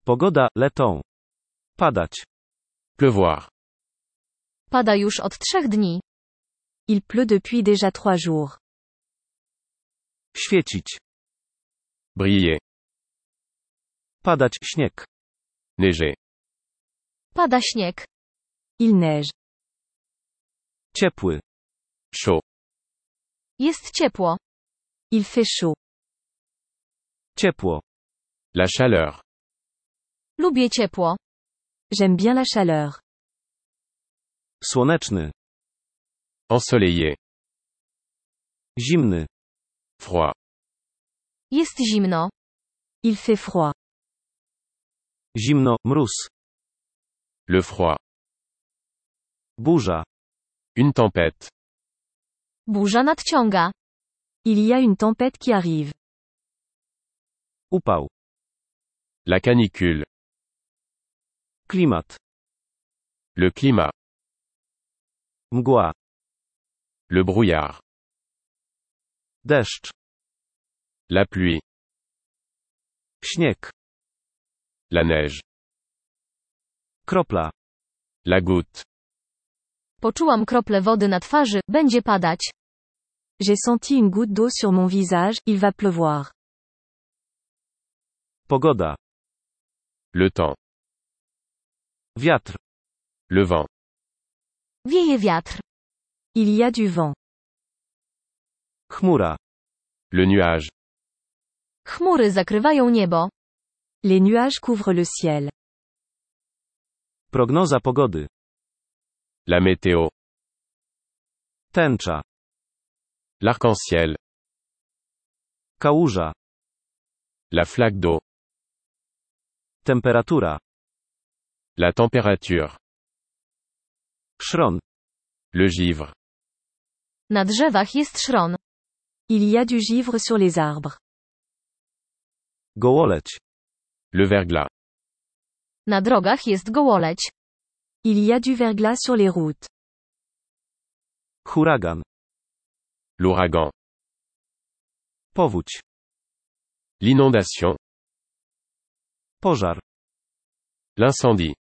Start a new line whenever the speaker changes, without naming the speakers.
Pogoda, letą. Padać.
Pleuvoir.
Pada już od 3 dni.
Il pleut depuis déjà 3 jours.
Świecić.
Briller.
Padać śnieg.
Neiger.
Pada śnieg.
Il neige.
Ciepły.
Chaud.
Jest ciepło.
Il fait chaud.
Ciepło.
La chaleur.
Lubię ciepło.
J'aime bien la chaleur.
Słoneczny.
Ensoleillé.
Zimny.
Froid.
Jest zimno.
Il fait froid.
Zimno, mróz.
Le froid.
Burza.
Une tempête.
Burza nadciąga.
Il y a une tempête qui arrive.
Upał.
La canicule.
Klimat.
Le climat.
Mgła.
Le brouillard.
Deszcz.
La pluie.
Śnieg.
La neige.
Kropla.
La goutte.
Poczułam krople wody na twarzy, będzie padać.
J'ai senti une goutte d'eau sur mon visage, il va pleuvoir.
Pogoda.
Le temps.
Wiatr.
Le vent.
Wieje wiatr.
Il y a du vent.
Chmura.
Le nuage.
Chmury zakrywają niebo.
Les nuages couvrent le ciel.
Prognoza pogody.
La météo.
Tęcza.
L'arc-en-ciel.
Kałuża.
La flaque d'eau.
Temperatura.
La température.
Szron.
Le givre.
Na drzewach jest szron.
Il y a du givre sur les arbres.
Gołoleć.
Le verglas.
Na drogach jest gołoleć.
Il y a du verglas sur les routes.
Huragan.
L'ouragan.
Powódź.
L'inondation.
Pożar.
L'incendie.